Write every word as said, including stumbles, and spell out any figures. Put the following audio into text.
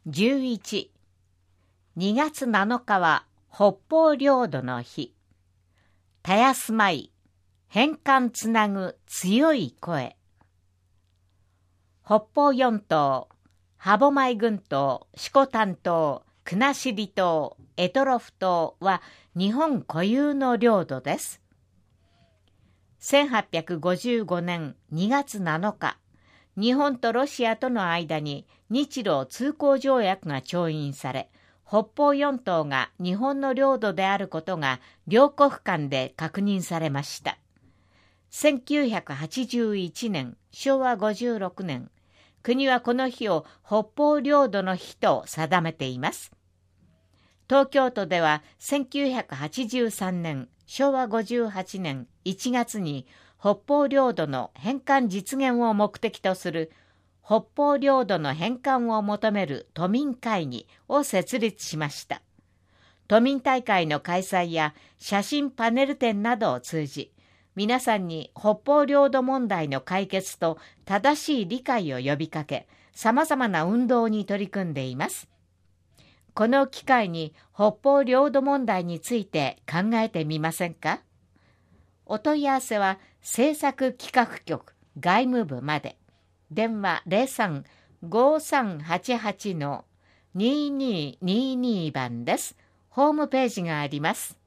じゅういち、にがつなのかは北方領土の日。たやすまい、返還つなぐ強い声。北方四島、歯舞群島、色丹島、国後島、択捉島は日本固有の領土です。せんはっぴゃくごじゅうごねんにがつなのか、日本とロシアとの間に日露通航条約が調印され、北方四島が日本の領土であることが両国間で確認されました。せんきゅうひゃくはちじゅういちねん、しょうわごじゅうろくねん、国はこの日を北方領土の日と定めています。東京都ではせんきゅうひゃくはちじゅうさんねん、しょうわごじゅうはちねんいちがつに北方領土の返還実現を目的とする北方領土の返還を求める都民会議を設立しました。都民大会の開催や写真パネル展などを通じ、皆さんに北方領土問題の解決と正しい理解を呼びかけ、様々な運動に取り組んでいます。この機会に北方領土問題について考えてみませんか？お問い合わせは政策企画局外務部まで。電話 ゼロさん ごーさんはちはち にーにーにーにー 番です。ホームページがあります。